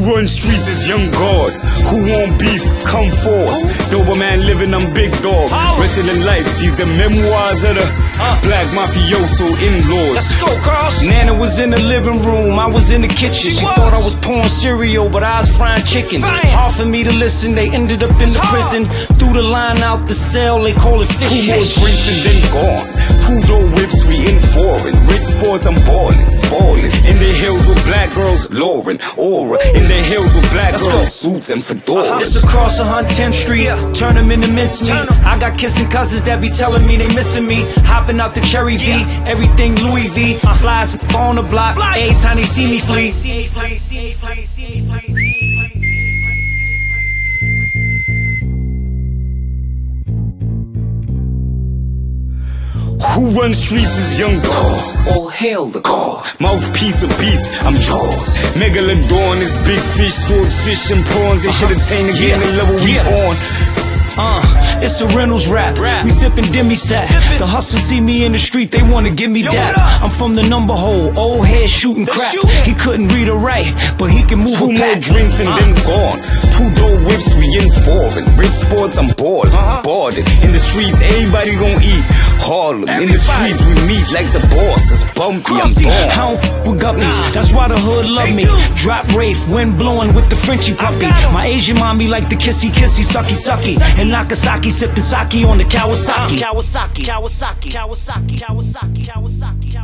run streets is young God? Who want beef? Come forth. Doberman living, I'm big dog. Wrestling life, these the memoirs of the black mafioso in-laws. Let's go, Carlos. Nana was in the living room, I was in the kitchen. She thought I was pouring cereal, but I was frying chickens. Hard for me to listen, they ended up in the prison. Threw the line out the cell, they call it fish. 2 more drinks and then gone. 2-door whips, we in foreign. Rich sports, I'm ballin', spoilin'. In the hills with black girls, Lauren, Aura. In the hills with black girls, suits and fedoras. It's across 110th Street, turn them into mincemeat. I got kissing cousins that be telling me they missing me. Hopping out the Cherry V, everything Louis V. Flies on the block, every time they see me flee. Who runs streets is young dog. All hail the God. Mouthpiece of beast, I'm Jaws. Megalodon is big fish, swordfish and prawns. They should attain again the level we on. It's a Reynolds rap. We sippin' demi-sat. The hustle see me in the street, they wanna give me that. I'm from the number hole, old head shooting crap. He couldn't read or write, but he can move 2 a more pack. drinks and then gone. 2-door whips, we in foreign. Rich sports, I'm boarded. In the streets, everybody gon' eat. Harlem, in the streets, we meet like the boss. It's bumpy, I'm gone. I don't with guppies, that's why the hood love me. Drop Wraith, wind blowing with the Frenchie puppy. My Asian mommy like the kissy, sucky, sucky. And Nagasaki sipping sake on the Kawasaki.